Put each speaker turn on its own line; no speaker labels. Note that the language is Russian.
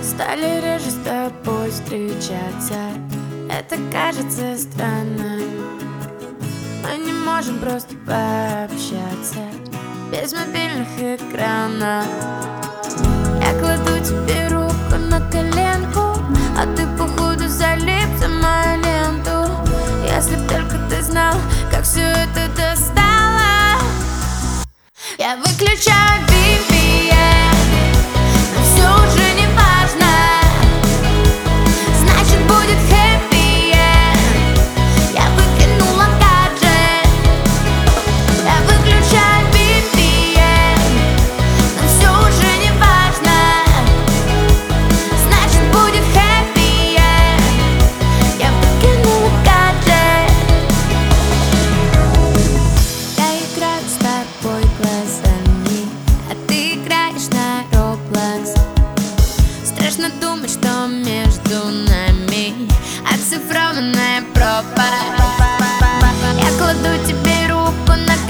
Стали реже с тобой встречаться. Это кажется странным. Мы не можем просто пообщаться без мобильных экранов. Я кладу тебе руку на коленку, а ты походу залип за мою ленту. Если б только ты знал, как все это достало. Я выключаю VPN, но все уже не важно. Значит, будет happy end. Я выкинула гаджет. Я выключаю VPN, но все уже не важно. Значит, будет happy end. Я выкинула гаджет. Я играю с тобой глазами, а ты играешь на Roblox. Страшно думать, что между нами оцифрованная пропасть. Я кладу тебе руку на